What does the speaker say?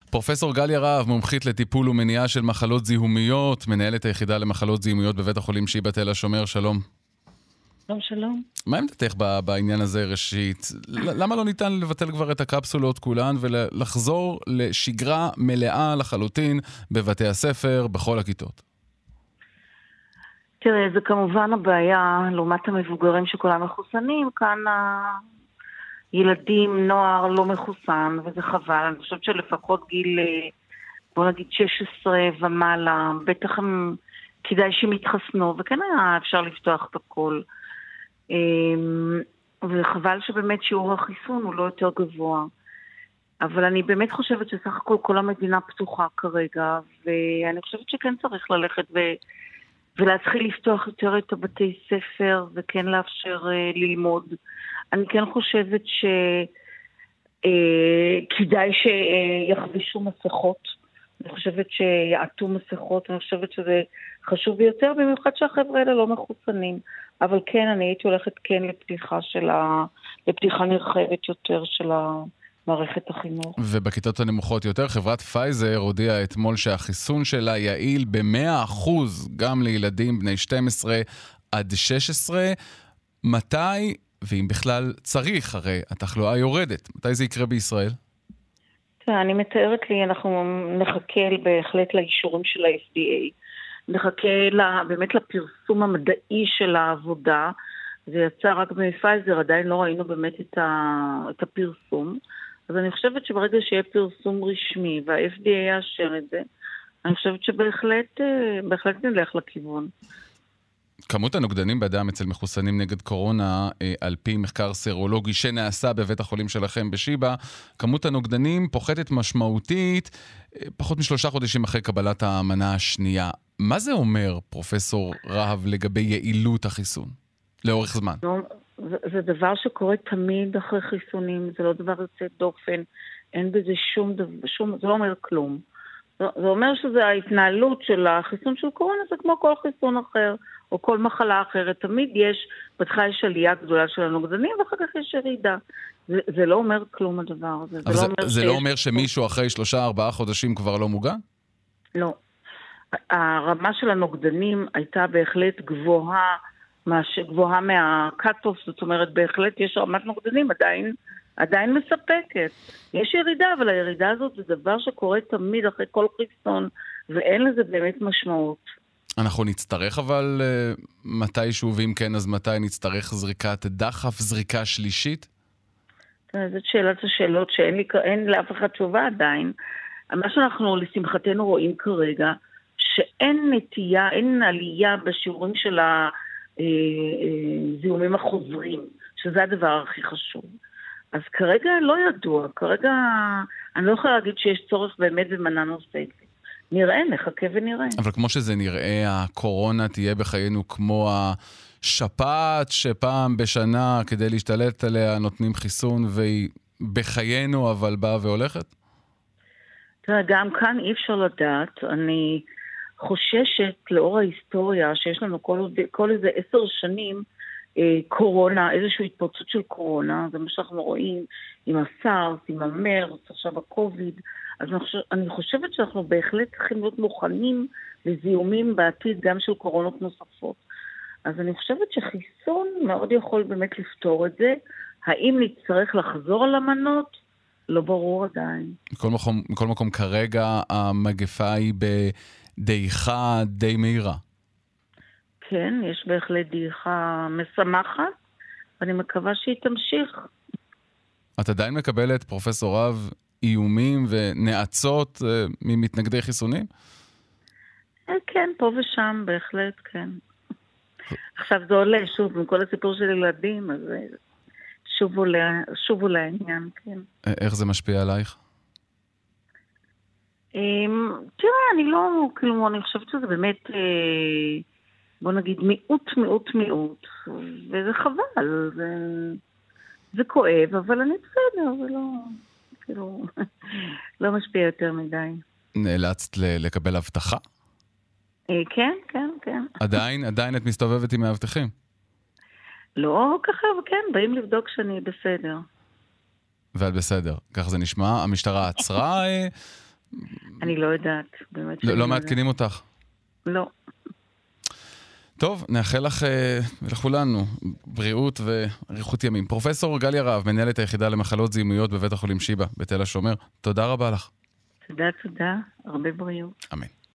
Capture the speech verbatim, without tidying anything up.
פרופסור גליה רהב, מומחית לטיפול ומניעה של מחלות זיהומיות, מנהלת היחידה למחלות זיהומיות בבית החולים שיבא תל השומר, שלום. שלום, שלום. מה עמדתך בעניין הזה ראשית? למה לא ניתן לבטל כבר את הקפסולות כולן ולחזור לשגרה מלאה לחלוטין בבתי הספר, בכל הכיתות? תראה, זה כמובן הבעיה, לעומת המבוגרים שכולם מחוסנים, כאן ילדים, נוער לא מחוסן, וזה חבל. אני חושבת שלפחות גיל, בוא נגיד שש עשרה ומעלה, בטח הם כדאי שהם יתחסנו, וכן היה אפשר לפתוח את הכל. וחבל שבאמת שיעור החיסון הוא לא יותר גבוה. אבל אני באמת חושבת שסך הכל כל המדינה פתוחה כרגע, ואני חושבת שכן צריך ללכת ו... ולהתחיל לפתוח יותר את הבתי ספר, וכן לאפשר uh, ללמוד. אני כן חושבת שכדאי uh, שיחבישו מסכות. אני חושבת שיעטו מסכות, אני חושבת שזה חשוב ביותר, במיוחד שהחבר'ה האלה לא מחוסנים. אבל כן, אני הייתי הולכת כן לפתיחה של ה... לפתיחה נרחבת יותר של מערכת החינוך. ובכיתות הנמוכות יותר, חברת פייזר הודיעה אתמול שהחיסון שלה יעיל ב-מאה אחוז גם לילדים בני שתים עשרה עד שש עשרה. מתי, ואם בכלל צריך, הרי התחלואה יורדת, מתי זה יקרה בישראל? אני מתארת לי, אנחנו נחכה בהחלט לאישורים של ה-אף די איי. נחכה לה, באמת לפרסום המדעי של העבודה. זה יצא רק בפייזר, עדיין לא ראינו באמת את, ה, את הפרסום. אז אני חושבת שברגע שיהיה פרסום רשמי, וה-אף די איי יאשר את זה, אני חושבת שבהחלט בהחלט נלך לכיוון. כמות הנוגדנים בדם אצל מחוסנים נגד קורונה, על פי מחקר סרולוגי שנעשה בבית החולים שלכם בשיבא, כמות הנוגדנים פוחתת משמעותית פחות משלושה חודשים אחרי קבלת המנה השנייה. מה זה אומר, פרופסור רהב, לגבי יעילות החיסון לאורך זמן? זה, זה דבר שקורה תמיד אחרי חיסונים, זה לא דבר יוצא דופן, אין בזה שום דבר, שום, זה לא אומר כלום. זה, זה אומר שזה ההתנהלות של החיסון של קורונה, זה כמו כל חיסון אחר, או כל מחלה אחרת. תמיד יש, בתחילה יש עלייה גדולה של הנוגדנים, ואחר כך יש ירידה. זה, זה לא אומר כלום הדבר הזה. אבל זה, זה, לא, אומר זה לא אומר שמישהו אחרי שלושה, ארבעה חודשים כבר לא מוגן? לא. הרמה של הנוגדנים הייתה בהחלט גבוהה, גבוהה מהקאט-אוף, זאת אומרת, בהחלט יש רמת נוגדנים עדיין, עדיין מספקת. יש ירידה, אבל הירידה הזאת זה דבר שקורה תמיד אחרי כל חיסון, ואין לזה באמת משמעות. אנחנו נצטרך אבל מתישהו, ואם כן, אז מתי נצטרך זריקת דחף, זריקה שלישית? זאת שאלת השאלות שאין לי, אין לאף אחד תשובה עדיין. מה שאנחנו לשמחתנו רואים כרגע, שאין נטייה, אין עלייה בשיעורים של הזיהומים החוזרים, שזה הדבר הכי חשוב. אז כרגע לא ידוע, כרגע אני לא יכולה להגיד שיש צורך באמת במנה נוספת. נראה, נחכה ונראה. אבל כמו שזה נראה, הקורונה תהיה בחיינו כמו השפעת שפעם בשנה כדי להשתלט עליה נותנים חיסון והיא בחיינו אבל באה והולכת? תראה, גם כאן אי אפשר לדעת. אני חוששת לאור ההיסטוריה שיש לנו כל, כל איזה עשר שנים אה, קורונה, איזושהי התפרצות של קורונה, זה מה שאנחנו רואים עם הסארס, עם המרס, עכשיו הקוביד. אז אני חושבת, אני חושבת שאנחנו בהחלט צריכים להיות מוכנים לזיהומים בעתיד גם של קורונות נוספות. אז אני חושבת שחיסון מאוד יכול באמת לפתור את זה. האם נצטרך לחזור על המנות? לא ברור עדיין. מכל מקום, מכל מקום כרגע המגפה היא בדעיכה די מהירה. כן, יש בהחלט דעיכה משמחת, ואני מקווה שהיא תמשיך. את עדיין מקבלת, פרופסור רהב, איומים ונעצות ממתנגדי חיסונים? כן, פה ושם, בהחלט, כן. עכשיו זה עולה, שוב, עם כל הסיפור של ילדים, אז שוב עולה, שוב עולה העניין, כן. איך זה משפיע עלייך? תראה, אני לא, כאילו, אני חושבת שזה באמת, בוא נגיד, מיעוט, מיעוט, מיעוט, וזה חבל, זה, זה כואב, אבל אני בסדר, זה לא, כאילו, לא משפיע יותר מדי. נאלצת לקבל הבטחה? כן, כן, כן. עדיין, עדיין את מסתובבת עם מאבטחים? לא ככה, כן, באים לבדוק שאני בסדר. ואת בסדר, כך זה נשמע. המשטרה עצרה אני לא יודעת, באמת. לא, לא מעדכנים אותך? לא. טוב, נאחל לך ולכולנו בריאות ואריכות ימים. פרופסור גליה רהב, מנהלת היחידה למחלות זיהומיות בבית החולים שיבא בתל השומר, תודה רבה לך. תודה, תודה. הרבה בריאות. אמן.